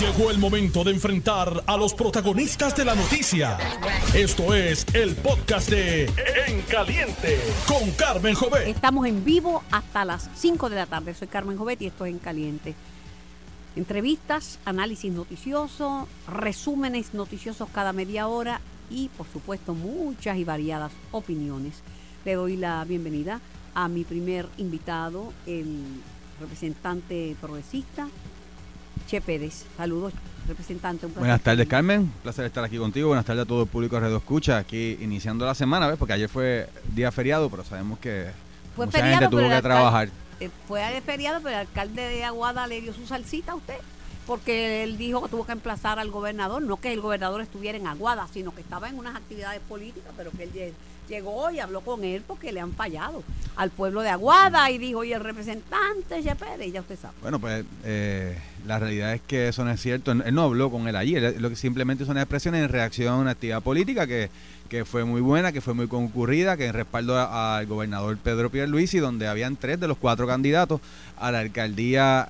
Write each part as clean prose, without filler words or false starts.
Llegó el momento de enfrentar a los protagonistas de la noticia. Esto es el podcast de En Caliente con Carmen Jovet. Estamos en vivo hasta las 5 de la tarde. Soy Carmen Jovet y esto es En Caliente. Entrevistas, análisis noticioso, resúmenes noticiosos cada media hora y, por supuesto, muchas y variadas opiniones. Le doy la bienvenida a mi primer invitado, el representante progresista, Che Pérez. Saludos, representante. Un placer. Buenas tardes, Carmen. Un placer estar aquí contigo. Buenas tardes a todo el público de Radio Escucha. Aquí iniciando la semana, ¿ves? Porque ayer fue día feriado, pero sabemos que Fue mucha feriado, gente tuvo que trabajar. Fue de feriado, pero el alcalde de Aguada le dio su salsita a usted, porque él dijo que tuvo que emplazar al gobernador, no que el gobernador estuviera en Aguada, sino que estaba en unas actividades políticas, pero que él llegó y habló con él porque le han fallado al pueblo de Aguada y dijo, y el representante Che Pérez, ya usted sabe. Bueno, pues la realidad es que eso no es cierto. Él no habló con él allí, lo que simplemente son expresiones en reacción a una actividad política que fue muy buena, que fue muy concurrida, que en respaldo al gobernador Pedro Pierluisi, donde habían 3 de los 4 candidatos a la alcaldía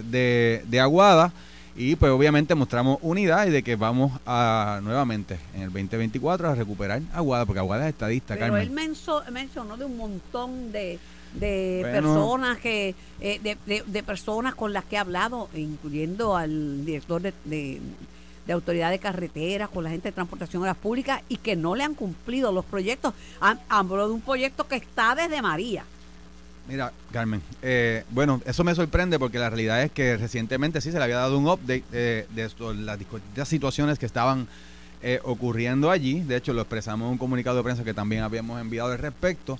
de Aguada. Y pues obviamente mostramos unidad y de que vamos a nuevamente en el 2024 a recuperar Aguada, porque Aguada es estadista, pero Carmen. Él mencionó de un montón de personas de personas con las que ha hablado, incluyendo al director de autoridad de carreteras, con la gente de transportación de las públicas, y que no le han cumplido los proyectos. Habló de un proyecto que está desde María. Mira, Carmen, bueno, eso me sorprende porque la realidad es que recientemente sí se le había dado un update de las situaciones que estaban ocurriendo allí. De hecho, lo expresamos en un comunicado de prensa que también habíamos enviado al respecto.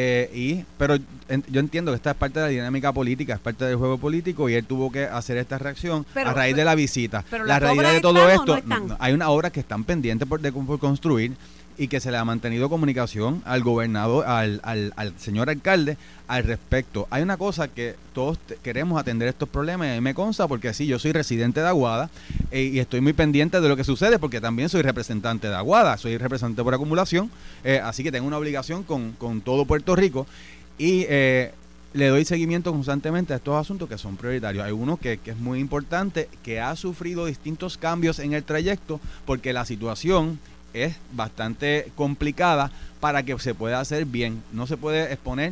Pero yo entiendo que esta es parte de la dinámica política, es parte del juego político y él tuvo que hacer esta reacción a raíz de la visita. Pero la realidad de todo esto, no hay unas obras que están pendientes por construir y que se le ha mantenido comunicación al gobernador, al señor alcalde al respecto. Hay una cosa que todos queremos atender estos problemas y a mí me consta porque sí, yo soy residente de Aguada y estoy muy pendiente de lo que sucede porque también soy representante de Aguada, soy representante por acumulación, así que tengo una obligación con todo Puerto Rico y le doy seguimiento constantemente a estos asuntos que son prioritarios. Hay uno que es muy importante, que ha sufrido distintos cambios en el trayecto porque la situación es bastante complicada para que se pueda hacer bien. No se puede exponer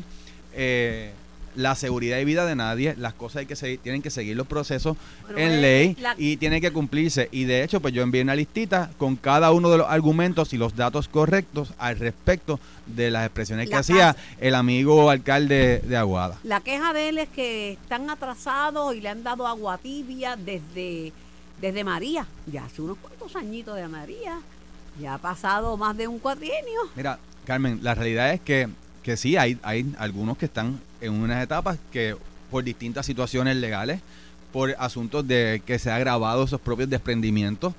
la seguridad y vida de nadie. Las cosas tienen que seguir los procesos en ley y tienen que cumplirse. Y de hecho, pues yo envié una listita con cada uno de los argumentos y los datos correctos al respecto de las expresiones que hacía el amigo alcalde de Aguada. La queja de él es que están atrasados y le han dado agua tibia desde María. Ya hace unos cuantos añitos de María. Ya ha pasado más de un cuatrienio. Mira, Carmen, la realidad es que sí, hay algunos que están en unas etapas que por distintas situaciones legales, por asuntos de que se ha agravado esos propios desprendimientos,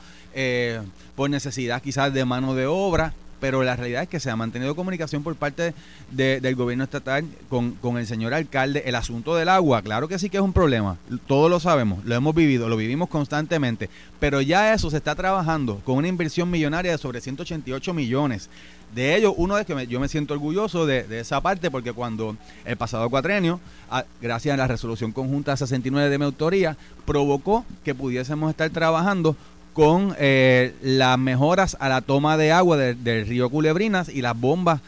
por necesidad quizás de mano de obra, pero la realidad es que se ha mantenido comunicación por parte del gobierno estatal con el señor alcalde. El asunto del agua, claro que sí que es un problema, todos lo sabemos, lo hemos vivido, lo vivimos constantemente, pero ya eso se está trabajando con una inversión millonaria de sobre 188 millones. De ello, uno es que yo me siento orgulloso de esa parte porque cuando el pasado cuatrenio, gracias a la resolución conjunta 69 de mi autoría, provocó que pudiésemos estar trabajando con las mejoras a la toma de agua del río Culebrinas y las bombas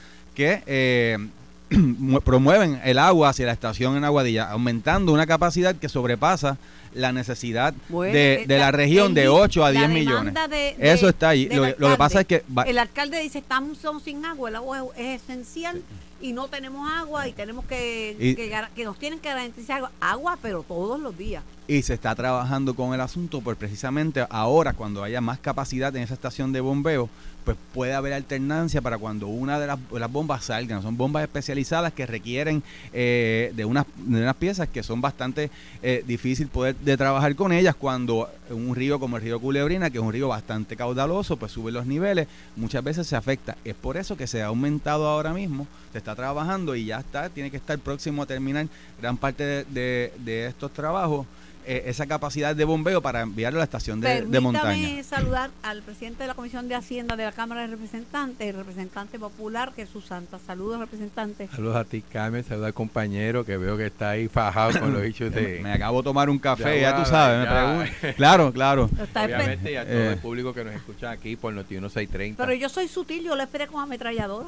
que promueven el agua hacia la estación en Aguadilla, aumentando una capacidad que sobrepasa la necesidad de la región de 8 a 10 millones. Eso está ahí. Lo que pasa es que el alcalde dice, estamos sin agua, el agua es esencial y no tenemos agua y tenemos que nos tienen que garantizar agua, pero todos los días. Y se está trabajando con el asunto, pues precisamente ahora cuando haya más capacidad en esa estación de bombeo, pues puede haber alternancia para cuando una de las bombas salgan. Son bombas especializadas que requieren de unas piezas que son bastante difícil poder de trabajar con ellas cuando un río como el río Culebrina, que es un río bastante caudaloso, pues sube los niveles, muchas veces se afecta. Es por eso que se ha aumentado ahora mismo, se está trabajando y ya tiene que estar próximo a terminar gran parte de estos trabajos. esa capacidad de bombeo para enviarlo a la estación de montaña. Permítame saludar al presidente de la Comisión de Hacienda de la Cámara de Representantes, el representante popular Jesús Santa. Saludos, representante. Saludos a ti, Carmen. Saludos al compañero que veo que está ahí fajado con los hechos de... Me acabo de tomar un café, Aguada, ya tú sabes. Me pregunto. Claro. Obviamente, y a todo el público que nos escucha aquí por Noti 1630. Pero yo soy sutil, yo lo esperé con ametralladora.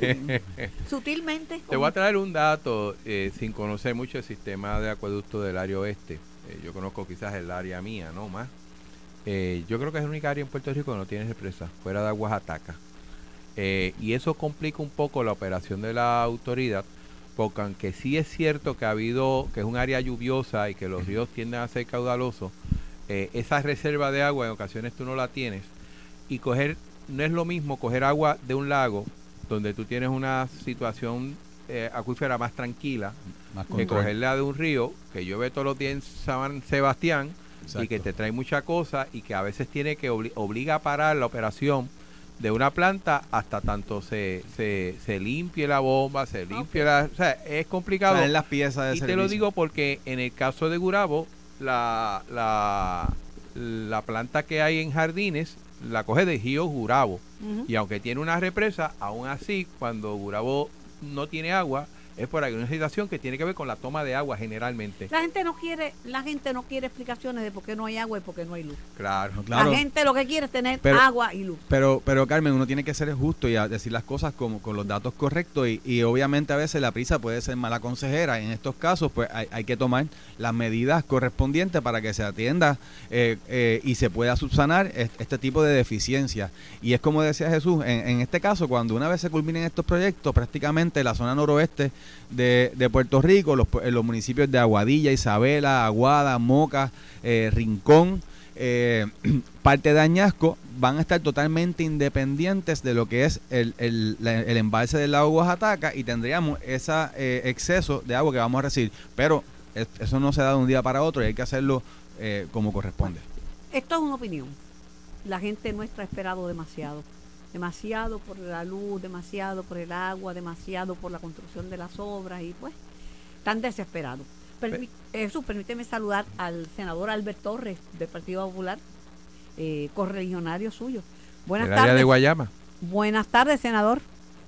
Sutilmente. Te voy a traer un dato sin conocer mucho el sistema de acueducto del área oeste. Yo conozco quizás el área mía, no más. Yo creo que es la única área en Puerto Rico que no tiene represa, fuera de Aguas Ataca. Y eso complica un poco la operación de la autoridad, porque aunque sí es cierto que que es un área lluviosa y que los ríos tienden a ser caudalosos, esa reserva de agua en ocasiones tú no la tienes. Y no es lo mismo coger agua de un lago, donde tú tienes una situación acuífera más tranquila, que cogerla de un río que llueve todos los días en San Sebastián. Exacto. Y que te trae mucha cosa y que a veces tiene que obliga a parar la operación de una planta hasta tanto se limpie la bomba, se limpie o sea, es complicado. Salen las piezas de y servicio. te lo digo porque en el caso de Gurabo, la planta que hay en Jardines la coge de Río Gurabo. Y aunque tiene una represa, aún así, cuando Gurabo no tiene agua, es por alguna situación que tiene que ver con la toma de agua generalmente. La gente no quiere explicaciones de por qué no hay agua y por qué no hay luz. Claro. La gente lo que quiere es tener agua y luz. Pero Carmen, uno tiene que ser justo y decir las cosas con los datos correctos y obviamente a veces la prisa puede ser mala consejera. En estos casos pues hay que tomar las medidas correspondientes para que se atienda y se pueda subsanar este tipo de deficiencias. Y es como decía Jesús, en este caso, cuando una vez se culminen estos proyectos, prácticamente la zona noroeste de Puerto Rico, los municipios de Aguadilla, Isabela, Aguada, Moca, Rincón, parte de Añasco, van a estar totalmente independientes de lo que es el embalse del lago Oaxaca y tendríamos ese exceso de agua que vamos a recibir. Pero eso no se da de un día para otro y hay que hacerlo como corresponde. Esto es una opinión. La gente nuestra ha esperado demasiado por la luz, demasiado por el agua, demasiado por la construcción de las obras y pues están desesperados. Jesús, permíteme saludar al senador Albert Torres del Partido Popular, correligionario suyo. Buenas tardes. Área de Guayama. Buenas tardes, senador.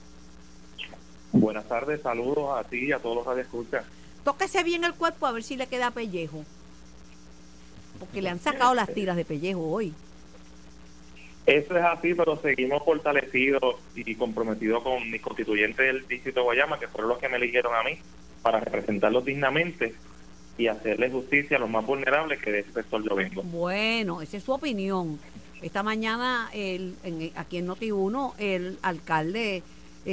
Buenas tardes, saludos a ti y a todos los radioescuchas. Tóquese bien el cuerpo a ver si le queda pellejo, porque le han sacado las tiras de pellejo hoy. Eso es así, pero seguimos fortalecidos y comprometidos con mis constituyentes del distrito de Guayama, que fueron los que me eligieron a mí para representarlos dignamente y hacerle justicia a los más vulnerables, que de ese sector yo vengo. Bueno, esa es su opinión. Esta mañana aquí en Noti1 el alcalde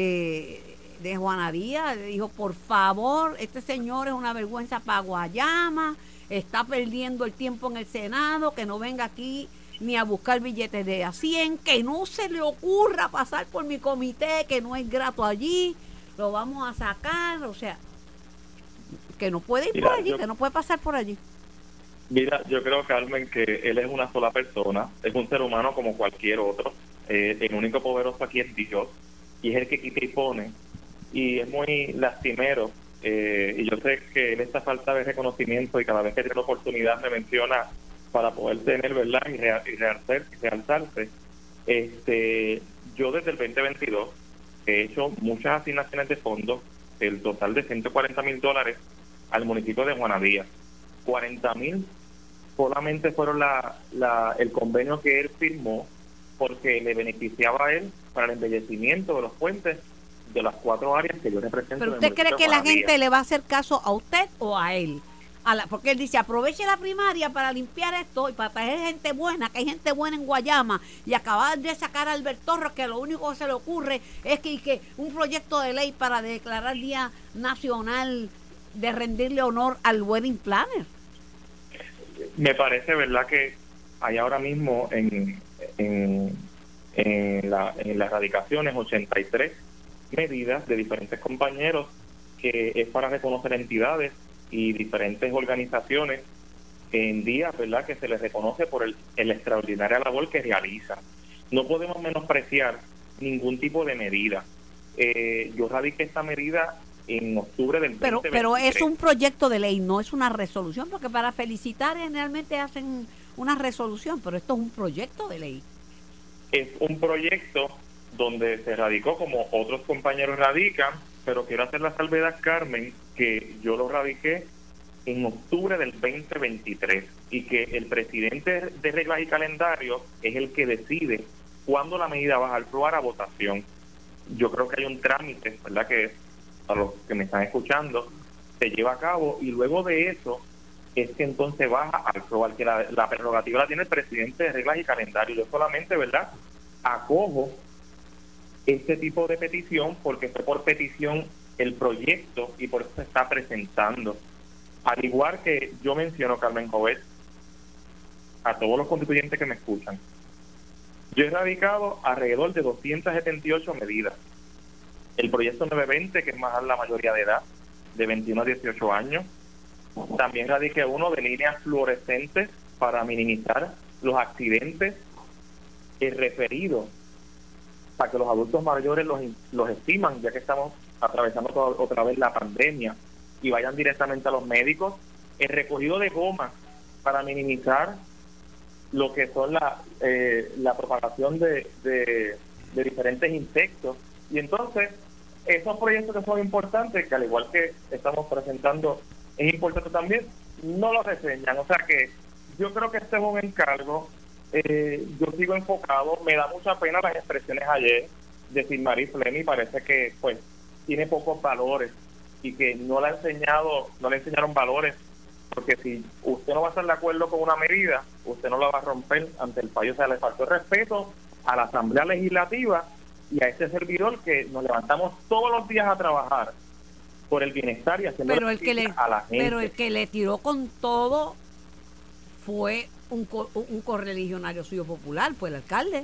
de Juanadía dijo, por favor, este señor es una vergüenza para Guayama, está perdiendo el tiempo en el Senado, que no venga aquí ni a buscar billetes de a 100, que no se le ocurra pasar por mi comité, que no es grato allí, lo vamos a sacar, o sea, que no puede ir por allí, que no puede pasar por allí. Mira, yo creo, Carmen, que él es una sola persona, es un ser humano como cualquier otro, el único poderoso aquí es Dios, y es el que quita y pone, y es muy lastimero, y yo sé que en esta falta de reconocimiento y cada vez que tiene la oportunidad me menciona para poder tener, ¿verdad? y realzarse. Yo desde el 2022 he hecho muchas asignaciones de fondos, el total de $140,000 al municipio de Juanadía. 40,000 solamente fueron el convenio que él firmó porque le beneficiaba a él para el embellecimiento de los puentes de las 4 áreas que yo represento. ¿Pero usted cree que la gente le va a hacer caso a usted o a él? Porque él dice, aproveche la primaria para limpiar esto y para traer gente buena, que hay gente buena en Guayama, y acabar de sacar a Albert Torres, que lo único que se le ocurre es que un proyecto de ley para declarar Día Nacional de rendirle honor al Wedding Planner. Me parece, ¿verdad?, que hay ahora mismo en las erradicaciones 83 medidas de diferentes compañeros que es para reconocer entidades y diferentes organizaciones en días, ¿verdad?, que se les reconoce por el extraordinaria labor que realizan. No podemos menospreciar ningún tipo de medida. Yo radiqué esta medida en octubre del Pero 2023. es un proyecto de ley, no es una resolución, porque para felicitar generalmente hacen una resolución, pero esto es un proyecto de ley. Es un proyecto donde se radicó como otros compañeros radican, pero quiero hacer la salvedad, Carmen, que yo lo radiqué en octubre del 2023 y que el presidente de Reglas y Calendario es el que decide cuándo la medida va a aprobar a votación. Yo creo que hay un trámite, ¿verdad?, que para los que me están escuchando se lleva a cabo, y luego de eso es que entonces baja al aprobar, que la prerrogativa la tiene el presidente de Reglas y Calendario. Yo solamente, ¿verdad?, acojo este tipo de petición porque fue por petición el proyecto y por eso se está presentando. Al igual que yo menciono, Carmen Jovet, a todos los constituyentes que me escuchan, yo he radicado alrededor de 278 medidas. El proyecto 920, que es más la mayoría de edad, de 21 a 18 años. También radiqué uno de líneas fluorescentes para minimizar los accidentes. El referido para que los adultos mayores los estiman, ya que estamos atravesando otra vez la pandemia, y vayan directamente a los médicos. El recogido de goma para minimizar lo que son la propagación de diferentes insectos. Y entonces, esos proyectos que son importantes, que al igual que estamos presentando, es importante también, no lo reseñan. O sea que yo creo que este es un encargo. Yo sigo enfocado. Me da mucha pena las expresiones ayer de Silmarie Fleming. Parece que pues tiene pocos valores y que no le enseñaron valores, porque si usted no va a estar de acuerdo con una medida, usted no la va a romper ante el país. O sea, le faltó el respeto a la Asamblea Legislativa y a este servidor que nos levantamos todos los días a trabajar por el bienestar y haciendo Pero el que a la gente. le tiró con todo fue un correligionario suyo popular, fue el alcalde.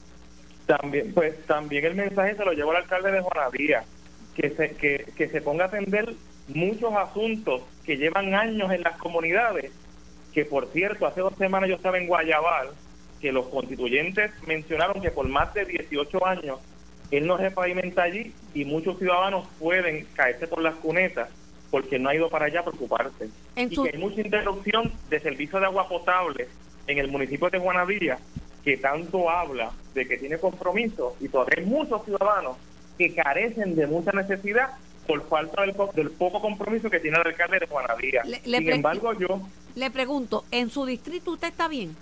También el mensaje se lo llevó al alcalde de Juanadía, que se ponga a atender muchos asuntos que llevan años en las comunidades, que por cierto, hace 2 semanas yo estaba en Guayabal, que los constituyentes mencionaron que por más de 18 años él no repavimenta allí, y muchos ciudadanos pueden caerse por las cunetas porque no ha ido para allá a preocuparse. Que hay mucha interrupción de servicio de agua potable en el municipio de Juanadía, que tanto habla de que tiene compromiso, y todavía hay muchos ciudadanos que carecen de mucha necesidad por falta del poco compromiso que tiene el alcalde de Juanadía. Sin embargo, yo le pregunto, ¿en su distrito usted está bien?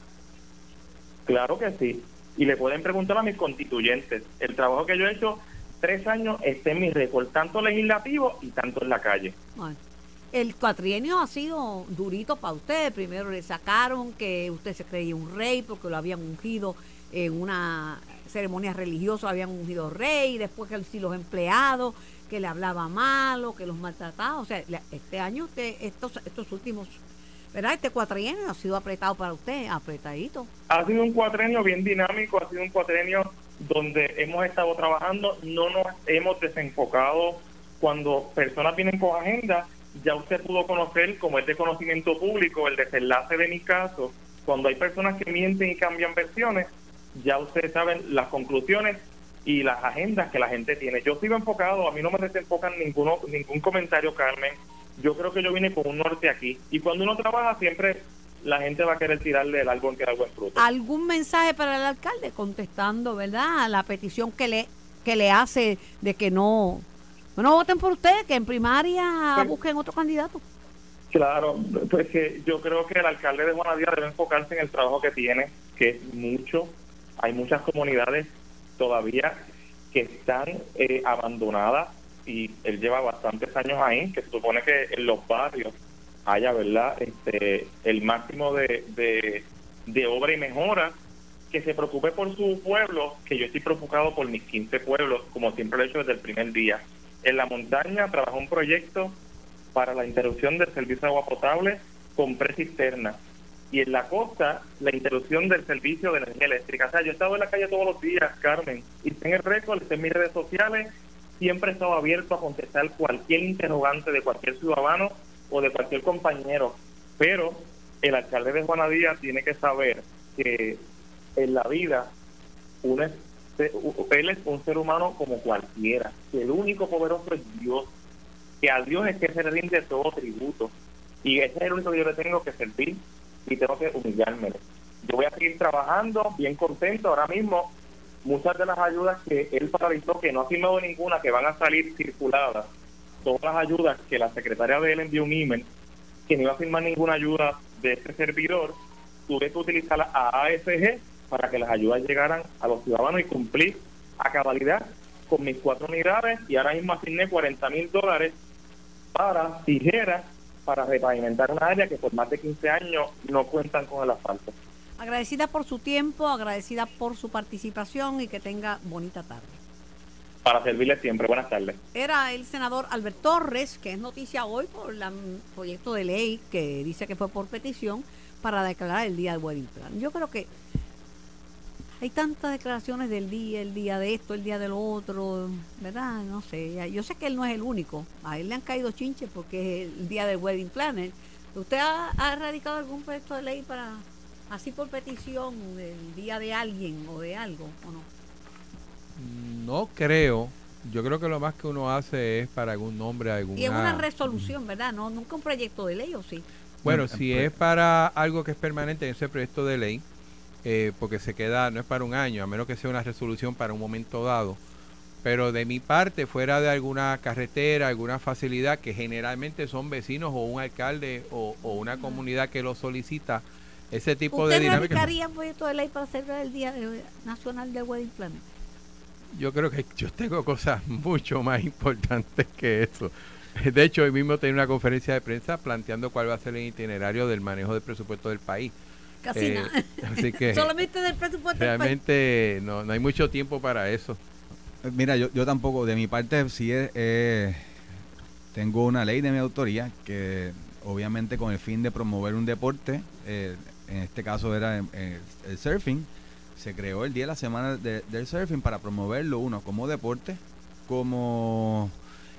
Claro que sí, y le pueden preguntar a mis constituyentes. El trabajo que yo he hecho 3 años está en mi récord, tanto legislativo y tanto en la calle. Bueno, el cuatrienio ha sido durito para usted. Primero le sacaron que usted se creía un rey porque lo habían ungido en una ceremonia religiosa, habían ungido rey. Después que si los empleados, que le hablaba malo, que los maltrataba. O sea, este año, estos últimos, ¿verdad? Este cuatrienio ha sido apretado para usted, apretadito. Ha sido un cuatrienio bien dinámico, ha sido un cuatrienio donde hemos estado trabajando, no nos hemos desenfocado. Cuando personas vienen con agenda, ya usted pudo conocer, como es de conocimiento público, el desenlace de mi caso. Cuando hay personas que mienten y cambian versiones, ya ustedes saben las conclusiones y las agendas que la gente tiene. Yo sigo enfocado, a mí no me desenfocan ningún comentario, Carmen. Yo creo que yo vine con un norte aquí, y cuando uno trabaja siempre la gente va a querer tirarle el árbol que da buen fruto. ¿Algún mensaje para el alcalde contestando, verdad, a la petición que le hace de que no voten por usted, que en primaria busquen otro candidato? Claro, pues que yo creo que el alcalde de Juanadía debe enfocarse en el trabajo que tiene, que es mucho. Hay muchas comunidades todavía que están abandonadas, y él lleva bastantes años ahí, que se supone que en los barrios haya, ¿verdad?, el máximo de obra y mejora, que se preocupe por su pueblo, que yo estoy preocupado por mis 15 pueblos, como siempre lo he hecho desde el primer día. En la montaña trabajó un proyecto para la interrupción del servicio de agua potable con precisterna, y en la costa la interrupción del servicio de energía eléctrica. O sea, yo he estado en la calle todos los días, Carmen, y está en el récord, está en mis redes sociales. Siempre he estado abierto a contestar cualquier interrogante de cualquier ciudadano o de cualquier compañero, pero el alcalde de Juanadía tiene que saber que en la vida él es un ser humano como cualquiera, que el único poderoso es Dios, que a Dios es que se le rinde todo tributo. Y ese es el único que yo le tengo que servir y tengo que humillarme. Yo voy a seguir trabajando bien contento. Ahora mismo, muchas de las ayudas que él paralizó, que no ha firmado ninguna, que van a salir circuladas, todas las ayudas que la secretaria de él envió un email, que no iba a firmar ninguna ayuda de este servidor, tuve que utilizar a AFG para que las ayudas llegaran a los ciudadanos y cumplir a cabalidad con mis 4 unidades, y ahora mismo asigné $40,000 para tijeras para repavimentar una área que por más de 15 años no cuentan con el asfalto. Agradecida por su tiempo, agradecida por su participación y que tenga bonita tarde. Para servirle siempre. Buenas tardes. Era el senador Albert Torres, que es noticia hoy por el proyecto de ley que dice que fue por petición para declarar el día del wedding plan. Yo creo que hay tantas declaraciones del día, el día de esto, el día de lo otro, ¿verdad? No sé, yo sé que él no es el único. A él le han caído chinches porque es el día del wedding planner. ¿Usted ha radicado algún proyecto de ley para, así por petición, del día de alguien o de algo, o no? No creo. Yo creo que lo más que uno hace es para algún nombre, alguna... Y es una resolución, ¿verdad? No, nunca un proyecto de ley, ¿o sí? Bueno, si es para algo que es permanente en ese proyecto de ley, porque se queda, no es para un año, a menos que sea una resolución para un momento dado. Pero de mi parte, fuera de alguna carretera, alguna facilidad que generalmente son vecinos o un alcalde o una comunidad que lo solicita, ese tipo de dinámica. ¿Usted radicaría un proyecto de ley para celebrar el Día Nacional del Wedding Planner? Yo creo que yo tengo cosas mucho más importantes que eso. De hecho, hoy mismo tengo una conferencia de prensa planteando cuál va a ser el itinerario del manejo del presupuesto del país. Casi nada. Así que solamente del presupuesto del país. realmente no hay mucho tiempo para eso. Mira, yo tampoco, de mi parte, sí tengo una ley de mi autoría que obviamente con el fin de promover un deporte, en este caso era el surfing. Se creó el día de la semana del surfing para promoverlo, uno, como deporte, como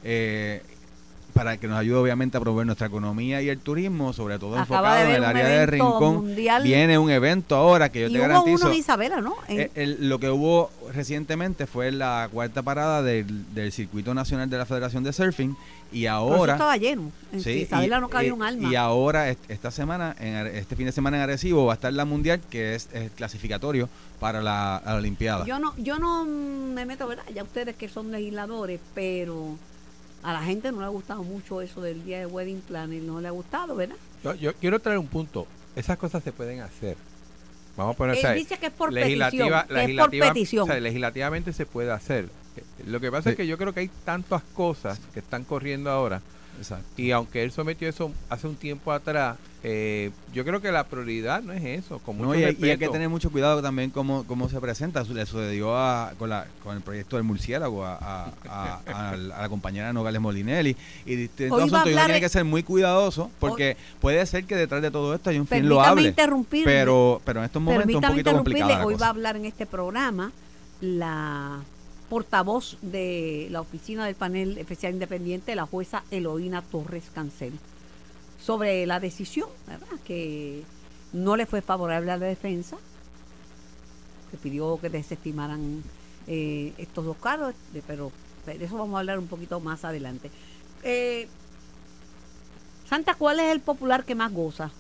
para que nos ayude obviamente a promover nuestra economía y el turismo, sobre todo enfocado en el área de Rincón. Mundial. Viene un evento ahora que yo te garantizo. Hubo uno en Isabela, ¿no? Lo que hubo recientemente fue la 4ª parada del Circuito Nacional de la Federación de Surfing, y ahora... Pero eso estaba lleno. En sí, Isabela no cabía un alma. Y ahora, esta semana, este fin de semana en Arecibo, va a estar la Mundial, que es clasificatorio para la Olimpiada. Yo no me meto, ¿verdad? Ya ustedes que son legisladores, pero a la gente no le ha gustado mucho eso del día de wedding planner, no le ha gustado, ¿verdad? Yo quiero traer un punto. Esas cosas se pueden hacer. Vamos a poner, Él dice que es por petición. O sea, legislativamente se puede hacer. Lo que pasa es que yo creo que hay tantas cosas que están corriendo ahora. Exacto. Y aunque él sometió eso hace un tiempo atrás, yo creo que la prioridad no es eso. Con mucho respeto. Y hay que tener mucho cuidado también cómo se presenta. Le sucedió con el proyecto del murciélago a la compañera Nogales Molinelli. Y distintos asuntos. Uno tiene que ser muy cuidadoso porque puede ser que detrás de todo esto hay un fin loable. Pero en estos momentos es un poquito complicado la Hoy cosa. va a hablar en este programa la portavoz de la oficina del panel especial independiente, la jueza Eloína Torres Cancel, sobre la decisión, ¿verdad?, que no le fue favorable a la defensa, que pidió que desestimaran estos 2 cargos, pero de eso vamos a hablar un poquito más adelante. Santa, ¿cuál es el popular que más goza?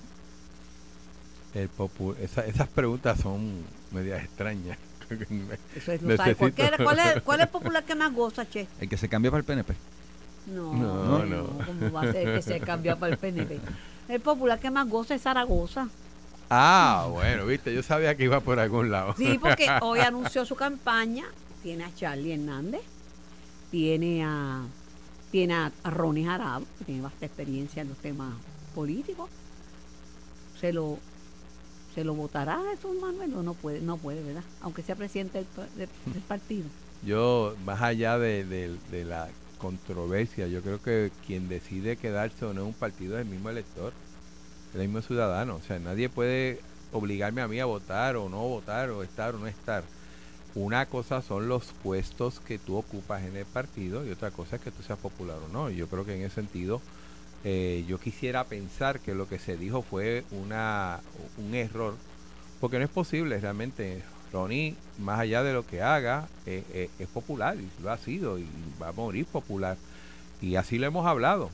Esas preguntas son medias extrañas. Eso es, no sabe. ¿Cuál es el popular que más goza, Che? El que se cambió para el PNP. No. ¿Cómo va a ser que se cambió para el PNP? El popular que más goza es Zaragoza. Ah, bueno, viste, yo sabía que iba por algún lado. Sí, porque hoy anunció su campaña. Tiene a Charlie Hernández, tiene a Ronnie Jarabo, que tiene vasta experiencia en los temas políticos. ¿Se lo votará Jesús Manuel o no puede, ¿verdad? Aunque sea presidente del partido. Yo, más allá de la controversia, yo creo que quien decide quedarse o no en un partido es el mismo elector, el mismo ciudadano. O sea, nadie puede obligarme a mí a votar o no votar, o estar o no estar. Una cosa son los puestos que tú ocupas en el partido y otra cosa es que tú seas popular o no. Yo creo que en ese sentido yo quisiera pensar que lo que se dijo fue un error, porque no es posible realmente. Ronnie, más allá de lo que haga, es popular, y lo ha sido y va a morir popular. y así lo hemos hablado.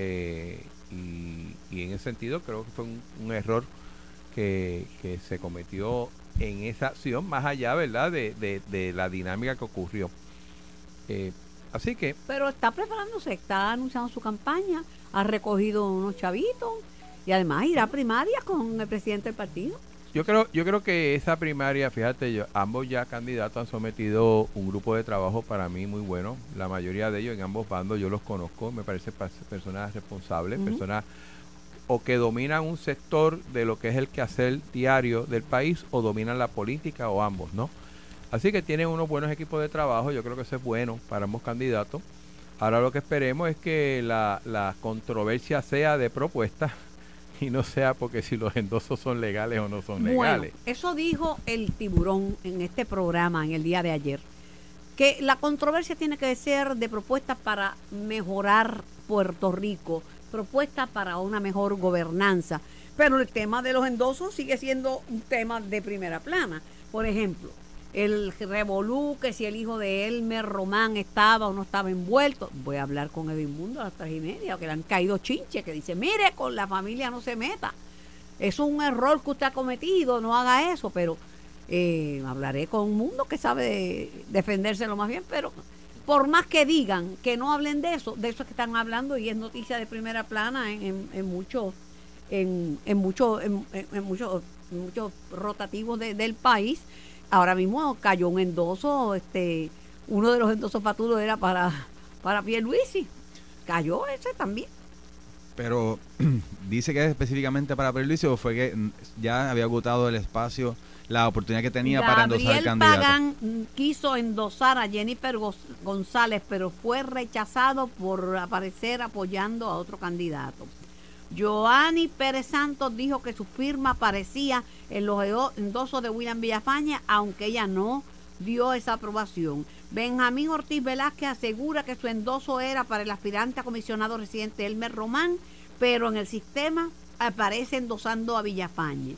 Y en ese sentido creo que fue un error que se cometió en esa acción, más allá, ¿verdad?, de la dinámica que ocurrió. Así que... Pero está preparándose, está anunciando su campaña, ha recogido unos chavitos y además irá a primarias con el presidente del partido. Yo creo que esa primaria, fíjate, ambos ya candidatos han sometido un grupo de trabajo para mí muy bueno. La mayoría de ellos en ambos bandos yo los conozco, me parece personas responsables, personas o que dominan un sector de lo que es el quehacer diario del país o dominan la política o ambos, ¿no? Así que tienen unos buenos equipos de trabajo, yo creo que eso es bueno para ambos candidatos. Ahora lo que esperemos es que la controversia sea de propuesta y no sea porque si los endosos son legales o no son legales. Bueno, eso dijo el Tiburón en este programa en el día de ayer, que la controversia tiene que ser de propuestas para mejorar Puerto Rico, propuestas para una mejor gobernanza, pero el tema de los endosos sigue siendo un tema de primera plana. Por ejemplo, el revolú, que si el hijo de Elmer Román estaba o no estaba envuelto. Voy a hablar con Edmundo a las 3:30, que le han caído chinches, que dice, mire, con la familia no se meta. Es un error que usted ha cometido, no haga eso, pero hablaré con un mundo que sabe defendérselo más bien, pero por más que digan que no hablen de eso es que están hablando y es noticia de primera plana en muchos rotativos del país. Ahora mismo cayó un endoso, uno de los endosos fatulos era para Pierluisi. Cayó ese también. Pero dice que es específicamente para Pierluisi o fue que ya había agotado el espacio, la oportunidad que tenía para endosar al candidato. Pagán quiso endosar a Jennifer González, pero fue rechazado por aparecer apoyando a otro candidato. Joanny Pérez Santos dijo que su firma aparecía en los endosos de William Villafañe, aunque ella no dio esa aprobación. Benjamín Ortiz Velázquez asegura que su endoso era para el aspirante a comisionado residente Elmer Román, pero en el sistema aparece endosando a Villafañe.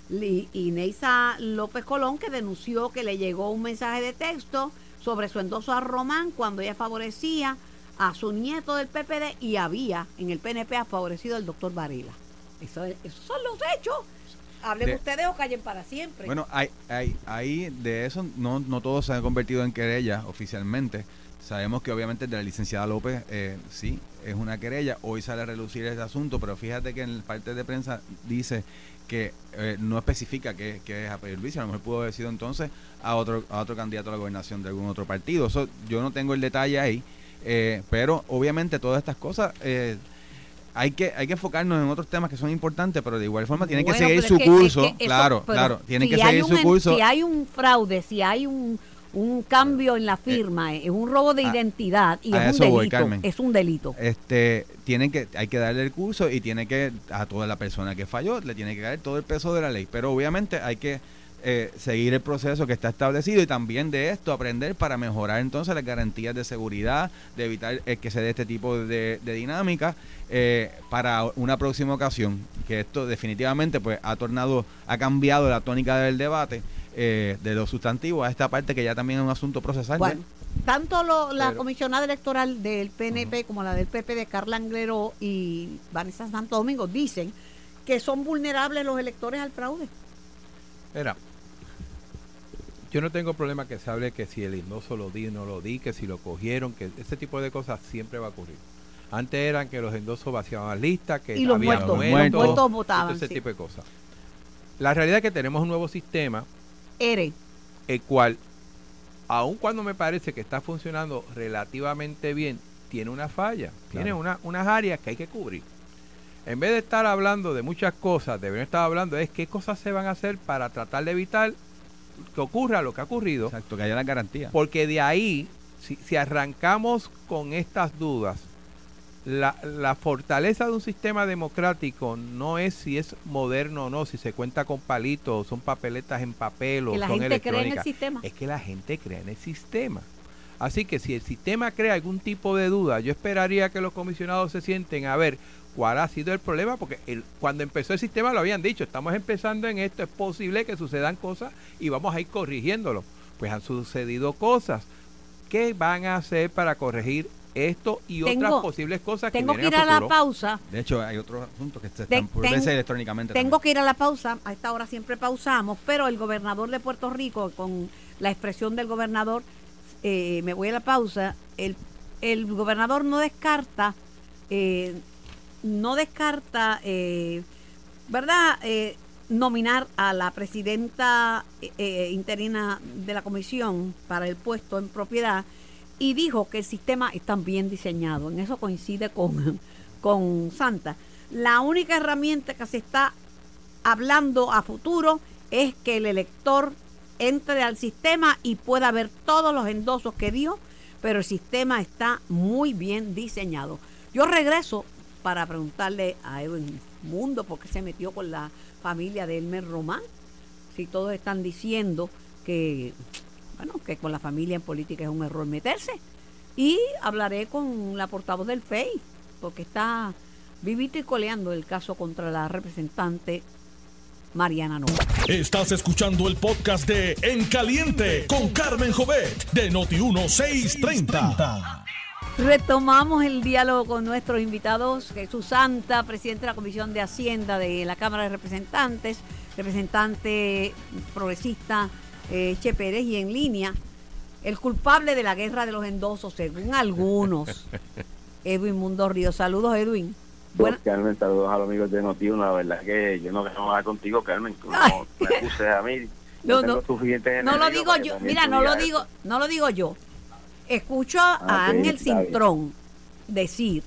Y Neisa López Colón, que denunció que le llegó un mensaje de texto sobre su endoso a Román cuando ella favorecía a su nieto del PPD y había en el PNP ha favorecido al doctor Varela. Esos son los hechos. Hablen ustedes o callen para siempre. Bueno, hay de eso no todos se han convertido en querella oficialmente. Sabemos que obviamente de la licenciada López sí, es una querella. Hoy sale a relucir ese asunto, pero fíjate que en la parte de prensa dice que no especifica que es a Pierluisi. A lo mejor pudo haber sido entonces a otro candidato a la gobernación de algún otro partido. Eso, yo no tengo el detalle ahí. Pero obviamente todas estas cosas hay que enfocarnos en otros temas que son importantes, pero de igual forma tienen que seguir su curso. Claro, tienen que seguir su curso. Si hay un fraude, si hay un cambio en la firma, es un robo de identidad y es un delito. Es un delito. Hay que darle el curso y tiene que, a toda la persona que falló, le tiene que caer todo el peso de la ley. Pero obviamente hay que seguir el proceso que está establecido y también de esto aprender para mejorar entonces las garantías de seguridad, de evitar que se dé este tipo de dinámica para una próxima ocasión, que esto definitivamente pues ha cambiado la tónica del debate de lo sustantivo a esta parte que ya también es un asunto procesal. Bueno, tanto la comisionada electoral del PNP como la del PP de Carla Anglero y Vanessa Santo Domingo dicen que son vulnerables los electores al fraude. Mira, yo no tengo problema que se hable que si el endoso lo di o no lo di, que si lo cogieron, que ese tipo de cosas siempre va a ocurrir. Antes eran que los endosos vaciaban listas, que y los muertos votaban. Ese tipo de cosas. La realidad es que tenemos un nuevo sistema, el cual, aun cuando me parece que está funcionando relativamente bien, tiene una falla, tiene unas áreas que hay que cubrir. En vez de estar hablando de muchas cosas, deberían estar hablando de qué cosas se van a hacer para tratar de evitar que ocurra lo que ha ocurrido. Exacto, que haya la garantía. Porque de ahí, si arrancamos con estas dudas, la fortaleza de un sistema democrático no es si es moderno o no, si se cuenta con palitos, son papeletas en papel o son electrónicas. Que la gente cree en el sistema. Es que la gente cree en el sistema. Así que si el sistema crea algún tipo de duda, yo esperaría que los comisionados se sienten a ver cuál ha sido el problema, porque cuando empezó el sistema lo habían dicho, estamos empezando en esto, es posible que sucedan cosas y vamos a ir corrigiéndolo. Pues han sucedido cosas. ¿Qué van a hacer para corregir esto y otras posibles cosas que tengo vienen que ir a la futuro. pausa. De hecho, hay otros asuntos que se están por verse electrónicamente. Tengo que ir a la pausa. A esta hora siempre pausamos, pero el gobernador de Puerto Rico, con la expresión del gobernador, me voy a la pausa. El gobernador no descarta, ¿verdad? Nominar a la presidenta interina de la comisión para el puesto en propiedad, y dijo que el sistema está bien diseñado. En eso coincide con Santa. La única herramienta que se está hablando a futuro es que el elector entre al sistema y pueda ver todos los endosos que dio, pero el sistema está muy bien diseñado. Yo regreso para preguntarle a Edwin Mundo por qué se metió con la familia de Elmer Román, si todos están diciendo que, bueno, que con la familia en política es un error meterse. Y hablaré con la portavoz del FEI, porque está vivito y coleando el caso contra la representante Mariana Nova. Estás escuchando el podcast de En Caliente con Carmen Jovet de Noti1 630. Retomamos el diálogo con nuestros invitados. Jesús Santa, presidente de la Comisión de Hacienda de la Cámara de Representantes, representante progresista Che Pérez, y en línea, el culpable de la guerra de los endosos, según algunos, Edwin Mundo Ríos. Saludos, Edwin. Bueno, Carmen, saludos a los amigos de Noti1. La verdad que yo no quiero hablar contigo, Carmen. No me acuses a mí. No lo digo yo. Mira, no lo digo yo. Escucho a Ángel Cintrón decir,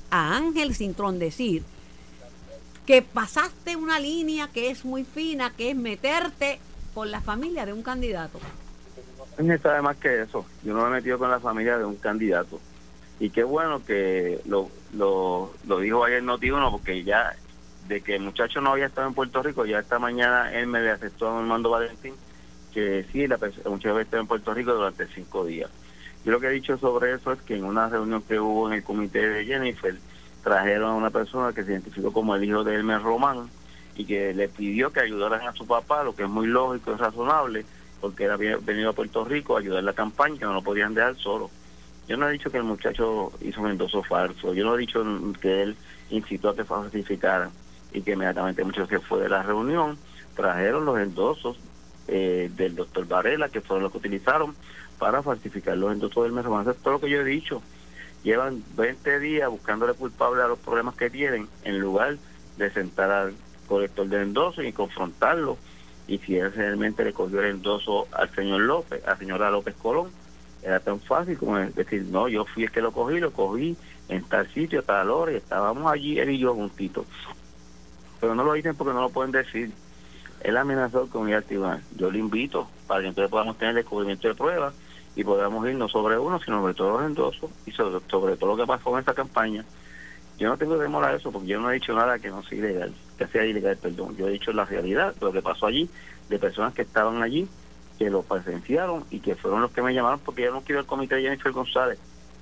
que pasaste una línea que es muy fina, que es meterte con la familia de un candidato. Ángel sabe más que eso. Yo no me he metido con la familia de un candidato. Y qué bueno que lo dijo ayer Noti1, porque ya de que el muchacho no había estado en Puerto Rico, ya esta mañana él me le aceptó a Armando Valentín que sí, el muchacho había estado en Puerto Rico durante 5 días. Yo lo que he dicho sobre eso es que en una reunión que hubo en el comité de Jennifer, trajeron a una persona que se identificó como el hijo de Elmer Román y que le pidió que ayudaran a su papá, lo que es muy lógico y razonable, porque él había venido a Puerto Rico a ayudar en la campaña, que no lo podían dejar solo. Yo no he dicho que el muchacho hizo un endoso falso, yo no he dicho que él incitó a que falsificaran y que inmediatamente el muchacho se fue de la reunión. Trajeron los endosos del doctor Varela, que fueron los que utilizaron para falsificar los endosos del Elmer Román. Eso es todo lo que yo he dicho. Llevan 20 días buscándole culpable a los problemas que tienen, en lugar de sentar al colector del endoso y confrontarlo. Y si él realmente le cogió el endoso al señor López, a la señora López Colón, era tan fácil como decir, no, yo fui el que lo cogí en tal sitio, a tal hora, y estábamos allí, él y yo juntitos. Pero no lo dicen porque no lo pueden decir. Él amenazó con ir al tribunal. Yo le invito para que entonces podamos tener el descubrimiento de pruebas y podamos ir no sobre uno, sino sobre todos los endosos y sobre todo lo que pasó en esta campaña. Yo no tengo temor a eso, porque yo no he dicho nada que no sea ilegal, que sea ilegal, perdón. Yo he dicho la realidad de lo que pasó allí, de personas que estaban allí, que lo presenciaron y que fueron los que me llamaron, porque yo no quiero el comité de Jennifer González,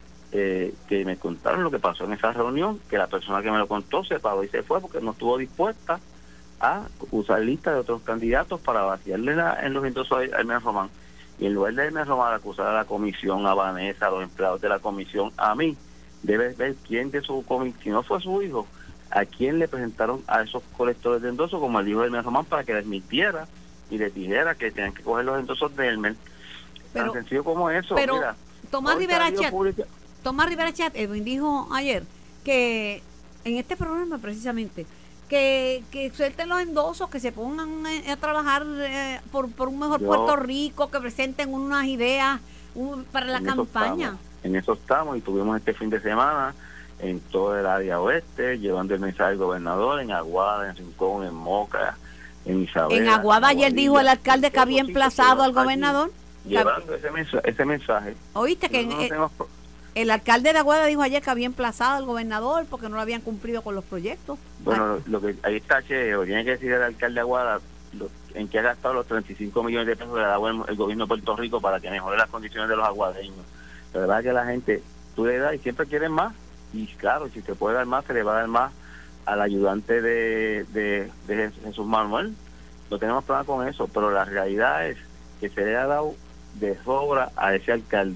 que me contaron lo que pasó en esa reunión, que la persona que me lo contó se paró y se fue porque no estuvo dispuesta a usar listas de otros candidatos para vaciarle en los endosos a Elmer Román. Y en lugar de Elmer Román acusar a la comisión, a Vanessa, a los empleados de la comisión, a mí, debe ver quién de su comisión, si no fue su hijo, a quién le presentaron a esos colectores de endosos como el hijo de Elmer Román, para que les mintiera y les dijera que tenían que coger los endosos de Elmer. Tan sencillo como eso. Pero mira, Tomás Rivera Chat, Edwin, dijo ayer que en este programa precisamente que suelten los endosos, que se pongan a trabajar por un mejor Puerto Rico, que presenten unas ideas para la campaña. En eso estamos, y tuvimos este fin de semana en todo el área oeste, llevando el mensaje al gobernador, en Aguada, en Rincón, en Moca, en Isabela. En Aguada ayer dijo el alcalde que había emplazado al gobernador. Llevando ese mensaje. ¿Oíste que el alcalde de Aguada dijo ayer que había emplazado al gobernador porque no lo habían cumplido con los proyectos? Bueno, lo que ahí está, tiene que decir el alcalde de Aguada en qué ha gastado los 35 millones de pesos que le ha dado el gobierno de Puerto Rico para que mejore las condiciones de los aguadeños. La verdad es que la gente, tú le das y siempre quieren más, y claro, si te puede dar más, se le va a dar más al ayudante de Jesús Manuel. No tenemos problema con eso, pero la realidad es que se le ha dado de sobra a ese alcalde.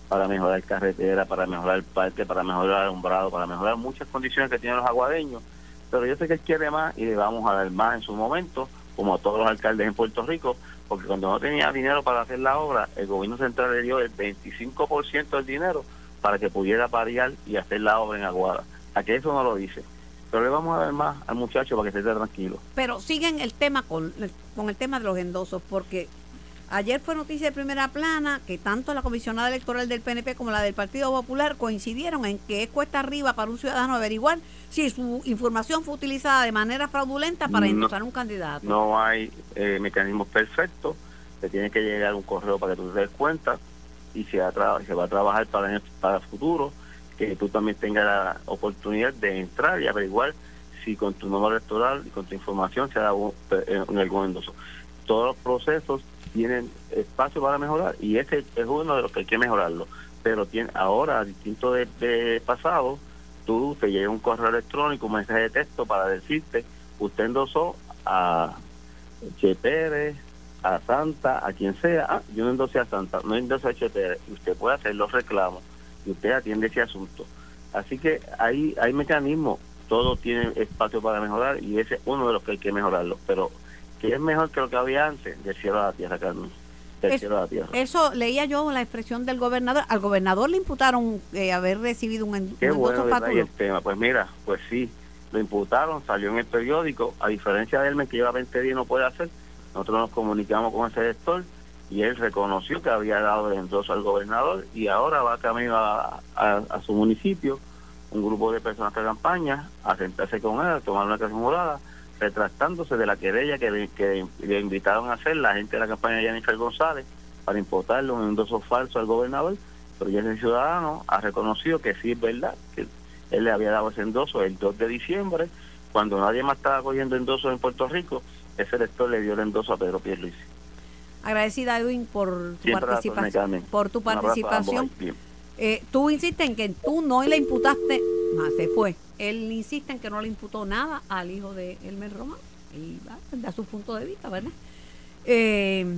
para mejorar carretera, para mejorar el parque, para mejorar el alumbrado, para mejorar muchas condiciones que tienen los aguadeños. Pero yo sé que él quiere más y le vamos a dar más en su momento, como a todos los alcaldes en Puerto Rico, porque cuando no tenía dinero para hacer la obra, el gobierno central le dio el 25% del dinero para que pudiera parear y hacer la obra en Aguada. Aquí eso no lo dice. Pero le vamos a dar más al muchacho para que se esté tranquilo. Pero siguen el tema con el tema de los endosos, porque ayer fue noticia de primera plana que tanto la comisionada electoral del PNP como la del Partido Popular coincidieron en que es cuesta arriba para un ciudadano averiguar si su información fue utilizada de manera fraudulenta para endosar un candidato. No hay mecanismos perfectos, te tiene que llegar un correo para que tú te des cuenta y se va a trabajar para el futuro, que tú también tengas la oportunidad de entrar y averiguar si con tu número electoral y con tu información se ha dado algún endoso. Todos los procesos tienen espacio para mejorar y ese es uno de los que hay que mejorarlo. Pero ahora, distinto de pasado, tú te llega un correo electrónico, un mensaje de texto para decirte, usted endosó a Che Pérez, a Santa, a quien sea. Yo no endosé a Santa, no endosé a Che Pérez. Usted puede hacer los reclamos y usted atiende ese asunto. Así que hay mecanismos, todo tiene espacio para mejorar y ese es uno de los que hay que mejorarlo. Pero que es mejor que lo que había antes, del cielo a la tierra, Carmen. Cielo a la tierra. Eso leía yo la expresión del gobernador. Al gobernador le imputaron haber recibido un endoso fatulo. El tema. Pues mira, pues sí, lo imputaron, salió en el periódico, a diferencia de él, que lleva 20 días no puede hacer. Nosotros nos comunicamos con ese gestor y él reconoció que había dado el endoso al gobernador y ahora va camino a su municipio, un grupo de personas de campaña, a sentarse con él, a tomar una declaración jurada, retractándose de la querella que le invitaron a hacer la gente de la campaña de Jennifer González para imputarle un endoso falso al gobernador, pero ya ese ciudadano ha reconocido que sí es verdad, que él le había dado ese endoso el 2 de diciembre, cuando nadie más estaba cogiendo endosos en Puerto Rico, ese elector le dio el endoso a Pedro Pierluisi. Agradecida, Edwin, por tu participación. Tú insistes en que tú no le imputaste, se fue. Él insiste en que no le imputó nada al hijo de Elmer Román y da su punto de vista, ¿verdad? ¿Qué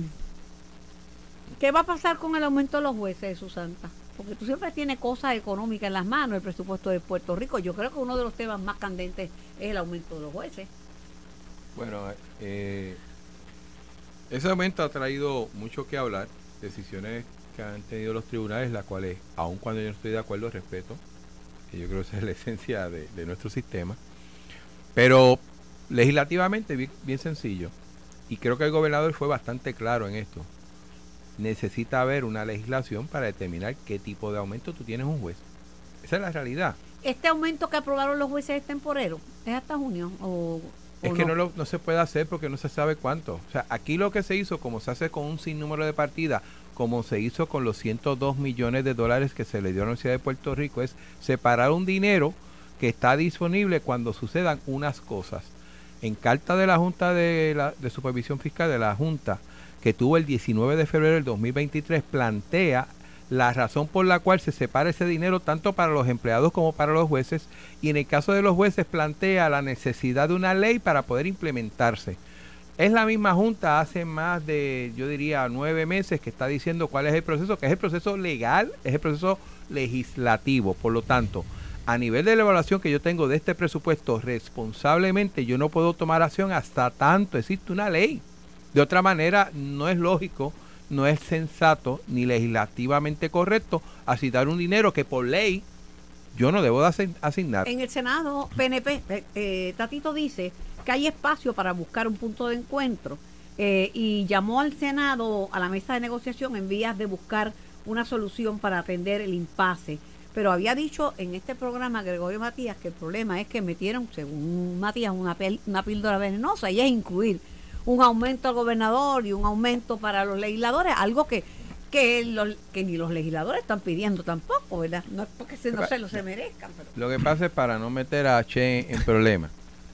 va a pasar con el aumento de los jueces, Susanta? Porque tú siempre tienes cosas económicas en las manos, el presupuesto de Puerto Rico. Yo creo que uno de los temas más candentes es el aumento de los jueces. Bueno, ese aumento ha traído mucho que hablar, decisiones que han tenido los tribunales, las cuales, aun cuando yo no estoy de acuerdo, respeto. Yo creo que esa es la esencia de nuestro sistema. Pero legislativamente bien sencillo. Y creo que el gobernador fue bastante claro en esto. Necesita haber una legislación para determinar qué tipo de aumento tú tienes un juez. Esa es la realidad. ¿Este aumento que aprobaron los jueces es temporero? ¿Es hasta junio? Es que no se puede hacer porque no se sabe cuánto. O sea, aquí lo que se hizo, como se hace con un sinnúmero de partidas, como se hizo con los 102 millones de dólares que se le dio a la Universidad de Puerto Rico, es separar un dinero que está disponible cuando sucedan unas cosas. En carta de la Junta de Supervisión Fiscal de la Junta, que tuvo el 19 de febrero del 2023, plantea la razón por la cual se separa ese dinero tanto para los empleados como para los jueces, y en el caso de los jueces plantea la necesidad de una ley para poder implementarse. Es la misma Junta hace más de, yo diría, 9 meses que está diciendo cuál es el proceso, que es el proceso legal, es el proceso legislativo. Por lo tanto, a nivel de la evaluación que yo tengo de este presupuesto, responsablemente yo no puedo tomar acción hasta tanto existe una ley. De otra manera, no es lógico, no es sensato ni legislativamente correcto asignar un dinero que por ley yo no debo de asignar. En el Senado, PNP, Tatito dice que hay espacio para buscar un punto de encuentro y llamó al Senado a la mesa de negociación en vías de buscar una solución para atender el impasse. Pero había dicho en este programa Gregorio Matías que el problema es que metieron, según Matías, una píldora venenosa, y es incluir un aumento al gobernador y un aumento para los legisladores, algo que ni los legisladores están pidiendo tampoco, ¿verdad? No es porque no se merezcan. Pero... Lo que pasa es para no meter a Che en problemas.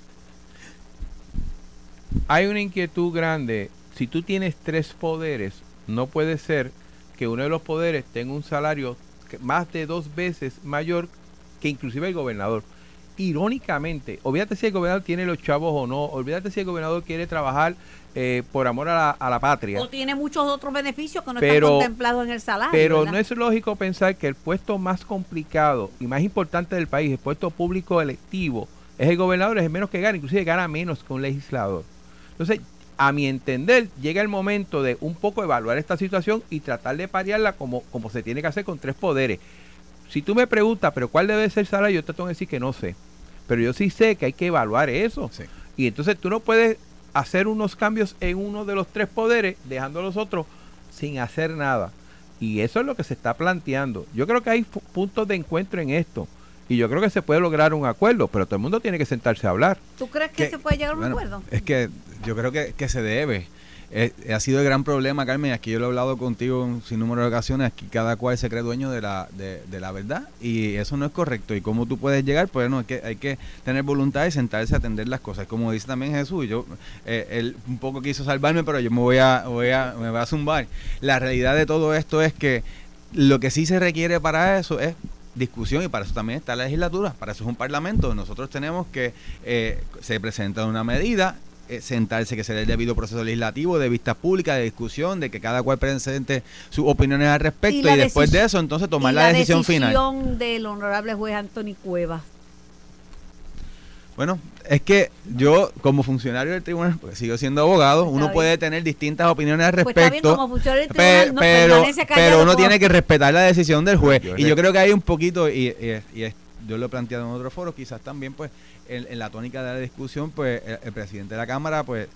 Hay una inquietud grande. Si tú tienes 3 poderes, no puede ser que uno de los poderes tenga un salario más de 2 veces mayor que inclusive el gobernador. irónicamente, olvídate si el gobernador tiene los chavos o no, olvídate si el gobernador quiere trabajar por amor a la patria. O tiene muchos otros beneficios que no Pero- están contemplados en el salario. Pero ¿verdad? no es lógico pensar que el puesto más complicado y más importante del país, el puesto público electivo, es el gobernador, es el menos que gana, inclusive gana menos que un legislador. Entonces, a mi entender, llega el momento de un poco evaluar esta situación y tratar de parearla como se tiene que hacer con 3 poderes. Si tú me preguntas, ¿pero cuál debe ser el salario? Yo te tengo que decir que no sé. Pero yo sí sé que hay que evaluar eso. Sí. Y entonces tú no puedes hacer unos cambios en uno de los 3 poderes, dejando a los otros sin hacer nada. Y eso es lo que se está planteando. Yo creo que hay puntos de encuentro en esto. Y yo creo que se puede lograr un acuerdo, pero todo el mundo tiene que sentarse a hablar. ¿Tú crees que se puede llegar a un acuerdo? Es que yo creo que se debe. Ha sido el gran problema, Carmen, aquí yo lo he hablado contigo en sin número de ocasiones, aquí cada cual se cree dueño de la verdad y eso no es correcto. Y cómo tú puedes llegar, pues no, hay que tener voluntad y sentarse a atender las cosas. Como dice también Jesús, él un poco quiso salvarme, pero yo me voy a zumbar. La realidad de todo esto es que lo que sí se requiere para eso es discusión y para eso también está la legislatura, para eso es un parlamento. Nosotros tenemos que se presenta una medida, sentarse, que se dé el debido proceso legislativo, de vistas públicas, de discusión, de que cada cual presente sus opiniones al respecto y después de eso entonces tomar la decisión final. La decisión del honorable juez Anthony Cuevas. Bueno, es que yo como funcionario del tribunal, porque sigo siendo abogado, Está uno bien. puede tener distintas opiniones al Pues está bien, respecto, como funcionario del tribunal, no permanece callado pero uno como- tiene que respetar la decisión del juez. Yo Y yo creo que hay un poquito, yo lo he planteado en otro foro, quizás también pues en la tónica de la discusión, pues el presidente de la Cámara, pues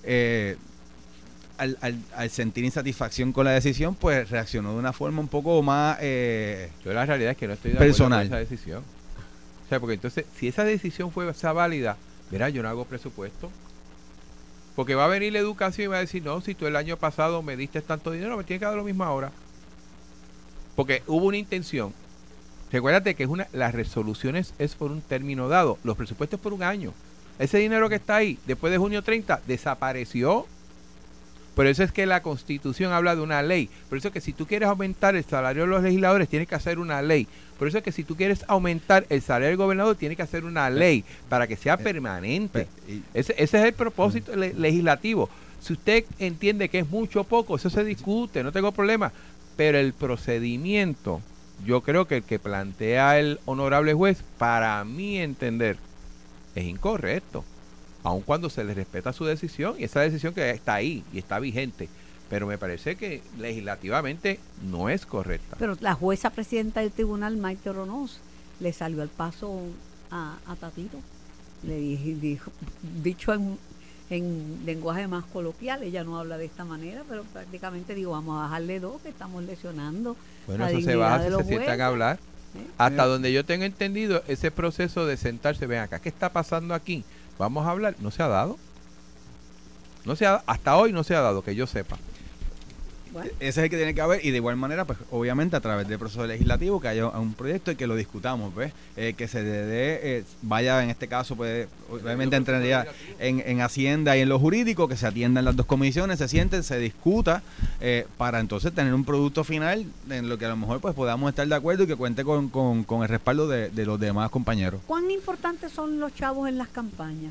al sentir insatisfacción con la decisión, pues reaccionó de una forma un poco más... Yo la realidad es que no estoy de acuerdo Personal. con esa decisión. O sea, porque entonces, si esa decisión fue válida, mira, yo no hago presupuesto. Porque va a venir la educación y va a decir, no, si tú el año pasado me diste tanto dinero, me tienes que dar lo mismo ahora. Porque hubo una intención. Recuérdate que las resoluciones es por un término dado, los presupuestos por un año. Ese dinero que está ahí, después de junio 30, desapareció. Por eso es que la Constitución habla de una ley. Por eso es que si tú quieres aumentar el salario de los legisladores, tienes que hacer una ley. Por eso es que si tú quieres aumentar el salario del gobernador, tienes que hacer una ley para que sea permanente. Ese es el propósito legislativo. Si usted entiende que es mucho o poco, eso se discute, no tengo problema. Pero el procedimiento, yo creo que el que plantea el honorable juez, para mi entender, es incorrecto. Aun cuando se le respeta su decisión, y esa decisión que está ahí y está vigente, pero me parece que legislativamente no es correcta. Pero la jueza presidenta del tribunal, Maite Oronoz, le salió al paso a Tatito. Le dijo, dicho en lenguaje más coloquial, ella no habla de esta manera, pero prácticamente digo, vamos a bajarle 2, que estamos lesionando Bueno, la eso se dignidad baja de si los se sientan jueces. a hablar. ¿Eh? Hasta donde yo tengo entendido, ese proceso de sentarse, ven acá, ¿qué está pasando aquí? Vamos a hablar, no se ha dado. Hasta hoy no se ha dado, que yo sepa. Bueno, Ese es el que tiene que haber y de igual manera, pues obviamente a través del proceso legislativo que haya un proyecto y que lo discutamos, ¿ves? Que se dé, vaya en este caso, pues obviamente entraría en Hacienda y en lo jurídico, que se atiendan las dos comisiones, se sienten, se discuta para entonces tener un producto final en lo que a lo mejor pues podamos estar de acuerdo y que cuente con el respaldo de los demás compañeros. ¿cuán importantes son los chavos en las campañas?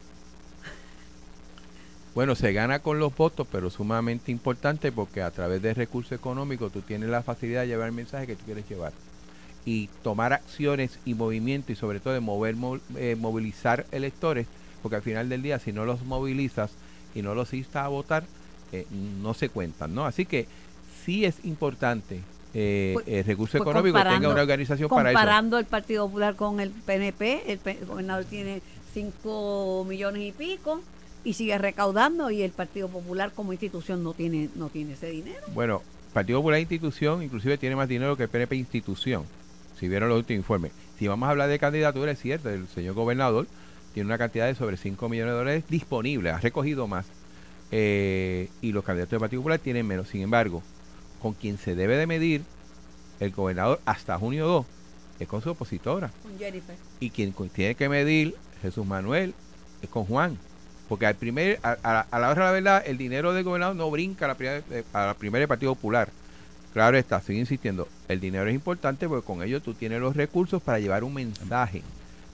Bueno, se gana con los votos, pero sumamente importante porque a través de recursos económicos tú tienes la facilidad de llevar el mensaje que tú quieres llevar. Y tomar acciones y movimiento y sobre todo de movilizar electores, porque al final del día si no los movilizas y no los instas a votar, no se cuentan, ¿no? Así que sí es importante el recurso económico que tenga una organización para eso. Comparando el Partido Popular con el PNP, el gobernador tiene 5 millones y pico y sigue recaudando, y el Partido Popular como institución no tiene ese dinero. Bueno, Partido Popular institución inclusive tiene más dinero que el PNP institución, si vieron los últimos informes. Si vamos a hablar de candidatura, es cierto, el señor gobernador tiene una cantidad de sobre 5 millones de dólares disponibles, ha recogido más, y los candidatos del Partido Popular tienen menos. Sin embargo, con quien se debe de medir el gobernador hasta junio 2 es con su opositora, Con Jennifer. y quien tiene que medir Jesús Manuel es con Juan. Porque a la hora de la verdad, el dinero del gobernador no brinca a la primera del Partido Popular. Claro está, sigo insistiendo, el dinero es importante porque con ello tú tienes los recursos para llevar un mensaje.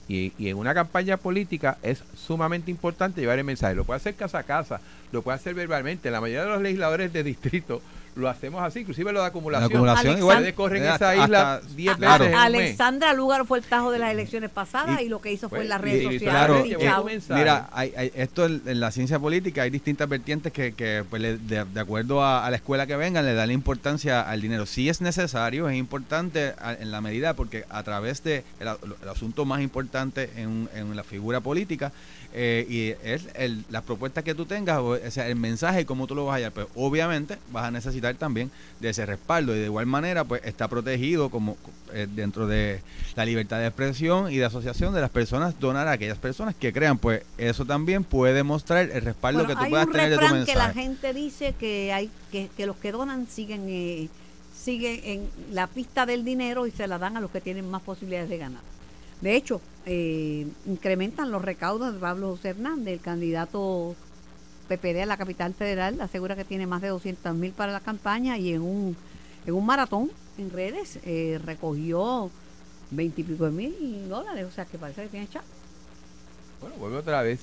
Y en una campaña política es sumamente importante llevar el mensaje. Lo puede hacer casa a casa, lo puede hacer verbalmente. La mayoría de los legisladores de distrito lo hacemos así, inclusive lo de acumulación. La acumulación igual. Ustedes corren esa isla 10 claro. veces en un mes. Alexandra Lúgaro fue el tajo de las elecciones pasadas y lo que hizo fue en las redes sociales. Claro, y chao. mira, esto en la ciencia política hay distintas vertientes que pues, de acuerdo a la escuela que vengan, le dan la importancia al dinero. Si es necesario, es importante en la medida, porque a través de el asunto más importante en la figura política, y es las propuestas que tú tengas, o sea, el mensaje y cómo tú lo vas a hallar, pues obviamente vas a necesitar también de ese respaldo, y de igual manera pues está protegido como dentro de la libertad de expresión y de asociación de las personas, donar a aquellas personas que crean, pues eso también puede mostrar el respaldo que tú puedas tener de tu mensaje. Hay un refrán que la gente dice que los que donan siguen en la pista del dinero y se la dan a los que tienen más posibilidades de ganar. De hecho, incrementan los recaudos de Pablo José Hernández, el candidato PPD a la capital federal, asegura que tiene más de 200,000 para la campaña, y en un maratón en redes recogió 20 y pico de $1,000, o sea que parece que tiene chavo. Bueno, vuelvo otra vez.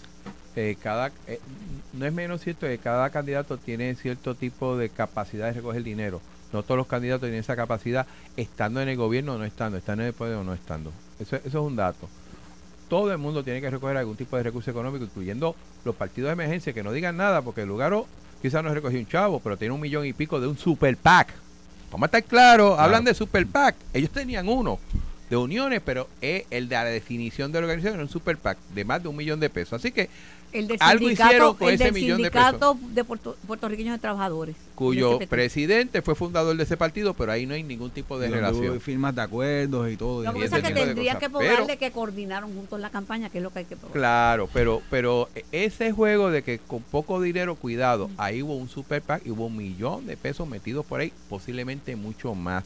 No es menos cierto que cada candidato tiene cierto tipo de capacidad de recoger dinero. No todos los candidatos tienen esa capacidad, estando en el gobierno o no estando en el poder o no estando. Eso es un dato. Todo el mundo tiene que recoger algún tipo de recurso económico, incluyendo los partidos de emergencia, que no digan nada, porque el Lugaro quizás no recogió un chavo, pero tiene 1 millón y pico de un super PAC. Vamos a estar claros, hablan de super PAC. Ellos tenían uno de uniones, pero el de la definición de la organización era un super PAC de más de $1 millón. Así que algo hicieron con ese millón de pesos. El sindicato de puertorriqueños de trabajadores, cuyo presidente fue fundador de ese partido, pero ahí no hay ningún tipo de relación. Firmas de acuerdos y todo. Lo que pasa es que tendría que probarle que coordinaron juntos la campaña, que es lo que hay que probar. Claro, pero ese juego de que con poco dinero, cuidado, ahí hubo un super PAC y hubo $1 millón metidos por ahí, posiblemente mucho más.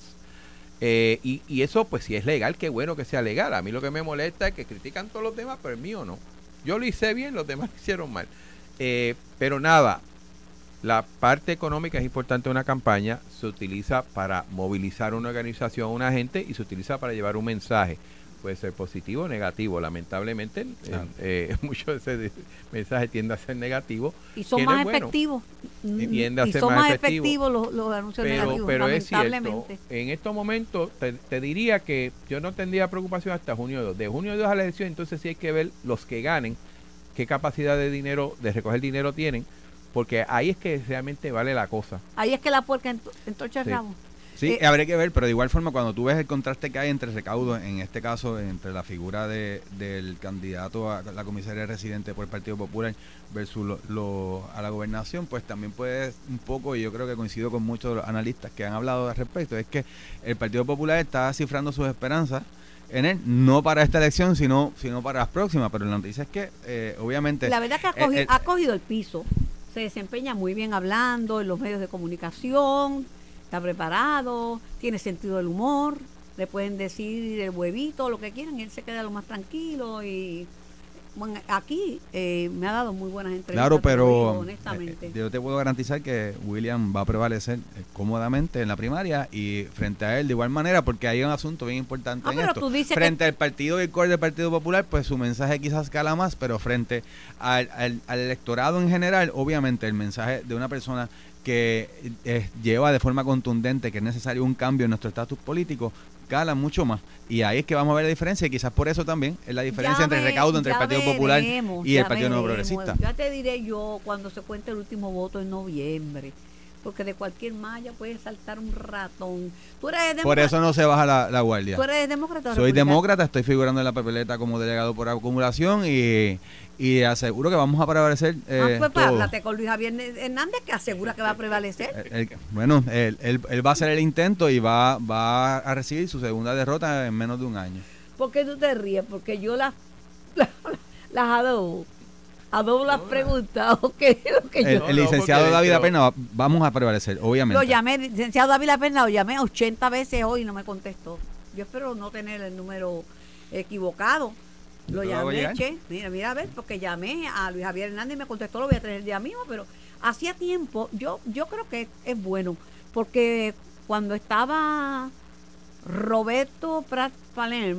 Y eso, pues si es legal, qué bueno que sea legal. A mí lo que me molesta es que critican todos los demás, pero el mío no. Yo lo hice bien, los demás lo hicieron mal. Pero nada, la parte económica es importante de una campaña. Se utiliza para movilizar una organización, una gente, y se utiliza para llevar un mensaje. Puede ser positivo o negativo. Lamentablemente, muchos de ese mensaje tiende a ser negativo. Y son más efectivos. Y son más efectivos los anuncios negativos, pero lamentablemente. Es cierto, en estos momentos te diría que yo no tendría preocupación hasta junio 2. De junio 2 a la elección, entonces sí hay que ver los que ganen, qué capacidad de dinero, de recoger dinero tienen, porque ahí es que realmente vale la cosa. Ahí es que la puerca entorcha el rabo. Sí, habría que ver, pero de igual forma cuando tú ves el contraste que hay entre recaudos, en este caso entre la figura del candidato a la comisaría residente por el Partido Popular versus a la gobernación, pues también puedes un poco, y yo creo que coincido con muchos de los analistas que han hablado al respecto, es que el Partido Popular está cifrando sus esperanzas en él, no para esta elección, sino para las próximas, pero la noticia es que obviamente... La verdad que ha cogido el piso, se desempeña muy bien hablando en los medios de comunicación, está preparado, tiene sentido del humor, le pueden decir el huevito, lo que quieran, y él se queda lo más tranquilo. Y bueno, aquí me ha dado muy buenas entrevistas. Claro, pero honestamente yo te puedo garantizar que William va a prevalecer cómodamente en la primaria y frente a él de igual manera, porque hay un asunto bien importante en esto. Frente al partido y el core del Partido Popular, pues su mensaje quizás cala más, pero frente al electorado en general, obviamente el mensaje de una persona que lleva de forma contundente que es necesario un cambio en nuestro estatus político, cala mucho más. Y ahí es que vamos a ver la diferencia, y quizás por eso también es la diferencia entre el recaudo entre el Partido Popular y el Partido Nuevo Progresista. Ya te diré yo cuando se cuente el último voto en noviembre, porque de cualquier malla puede saltar un ratón. ¿Tú eres demócrata? Por eso no se baja la guardia. ¿Tú eres demócrata o Soy demócrata, estoy figurando en la papeleta como delegado por acumulación y aseguro que vamos a prevalecer. Pues háblate con Luis Javier Hernández, que asegura que va a prevalecer. Él va a hacer el intento y va a recibir su segunda derrota en menos de un año. ¿Por qué tú te ríes? Porque yo las adobo. Adobo las preguntas. El licenciado David Perna, vamos a prevalecer, obviamente. Lo llamé, licenciado David Perna, lo llamé 80 veces hoy y no me contestó. Yo espero no tener el número equivocado. Lo llamé, mira a ver, porque llamé a Luis Javier Hernández y me contestó, lo voy a tener el día mismo, pero hacía tiempo, yo creo que es bueno, porque cuando estaba Roberto Prat Palerm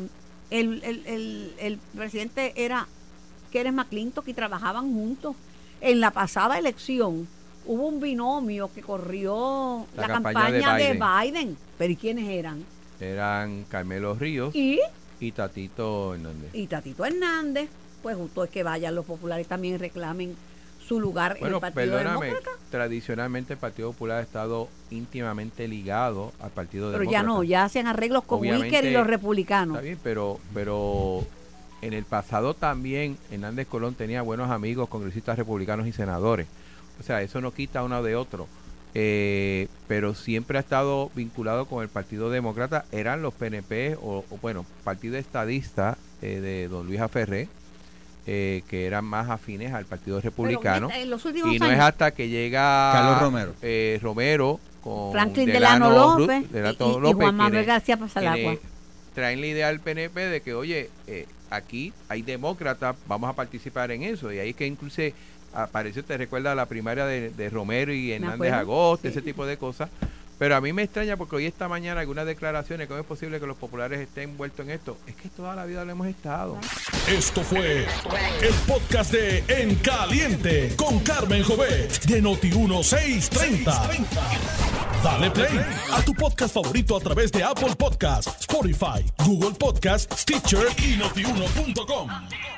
el presidente era Kenneth McClintock y trabajaban juntos. En la pasada elección hubo un binomio que corrió la campaña de Biden. ¿Pero y quiénes eran? Eran Carmelo Ríos y Tatito Hernández. Pues justo es que vayan los populares también reclamen su lugar en el Partido Demócrata. Tradicionalmente el Partido Popular ha estado íntimamente ligado al Partido Demócrata. Pero ya no, ya hacen arreglos con Wicker y los republicanos. Está bien, pero en el pasado también Hernández Colón tenía buenos amigos congresistas republicanos y senadores. O sea, eso no quita uno de otro. Pero siempre ha estado vinculado con el Partido Demócrata. Eran los PNP Partido Estadista de don Luis Aferré, que eran más afines al Partido Republicano. En los últimos y no años, es hasta que llega Carlos Romero con Franklin Delano López y Juan Manuel García Pasalagua. Traen la idea al PNP de que, oye, aquí hay demócratas, vamos a participar en eso. Y ahí es que incluso apareció, te recuerda la primaria de Romero y Hernández Agosto, ese tipo de cosas. Pero a mí me extraña porque hoy esta mañana algunas declaraciones, ¿cómo es posible que los populares estén envueltos en esto? Es que toda la vida lo hemos estado. Esto fue el podcast de En Caliente con Carmen Jovet de Noti1 630. Dale play a tu podcast favorito a través de Apple Podcasts, Spotify, Google Podcasts, Stitcher y Notiuno.com.